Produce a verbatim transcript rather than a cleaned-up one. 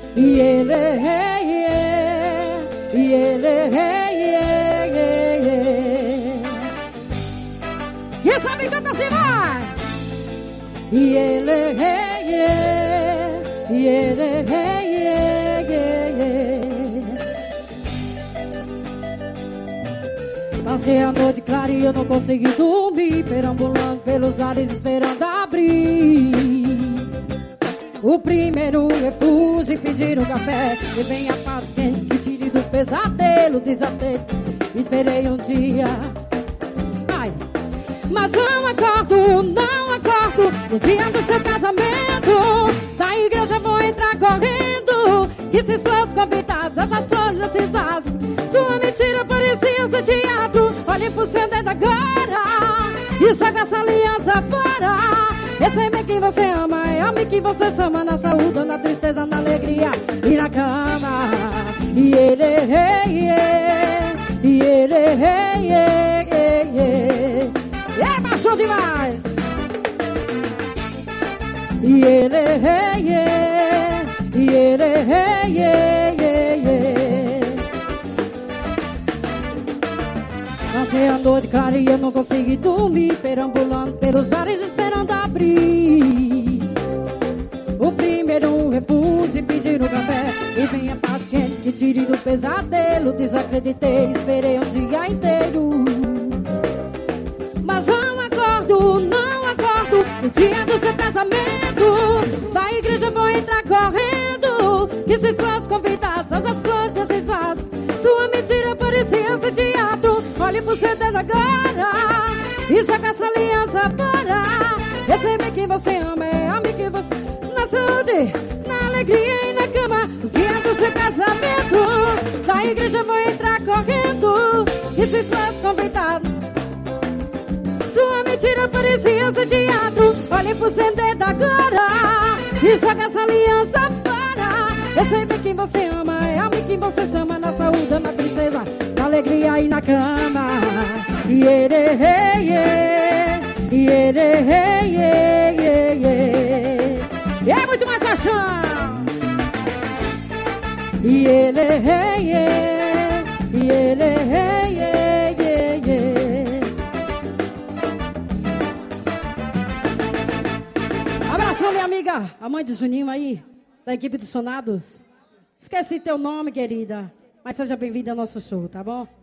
E ele é, e ele é, e essa me canta assim, vai! E ele é, e ele é, passei a noite clara e eu não consegui dormir, perambulando pelos ares esperando abrir. O primeiro refúgio e pedir um café, e vem a paz quente que tire do pesadelo, desatei. Esperei um dia, ai, mas não acordo, não acordo no dia do seu casamento. Da igreja vou entrar correndo, que se explode convidados, essas flores, esses vasos. Sua mentira parecia ser teatro. Olhe pro seu dedo agora e joga essa aliança fora. Recebe quem você ama, ame quem você chama, na saúde, na tristeza, na alegria e na cama. E ele, e ele, e ele, é, baixou demais. E ele, e ele, passei a noite clara e eu não consegui dormir, perambulando pelos bares esperando abrir. O primeiro um refúgio e pedir um café, e vem a paz quente que tire do pesadelo. Desacreditei, esperei um dia inteiro, mas não acordo, não acordo no dia do seu casamento. Da igreja vou entrar correndo, que se suas convidadas, as flores, esses vasos. Sua mentira parecia ser teatro. Olhe pro seu dedo agora e joga essa aliança fora. Recebe quem você ama, ame quem você... Na saúde, na alegria e na cama. No dia do seu casamento, da igreja vou entrar correndo, que se suas convidadas. Sua mentira parecia ser teatro. Olhe pro seu dedo agora e joga essa aliança fora. Recebe quem você ama, ame quem você chama, na saúde, na tristeza, na alegria e na cama. E ele, e ele, e é muito mais paixão. E ele, e ele, abraço, minha amiga, a mãe de Juninho aí, da equipe dos Sonados. Esqueci teu nome, querida, mas seja bem-vinda ao nosso show, tá bom?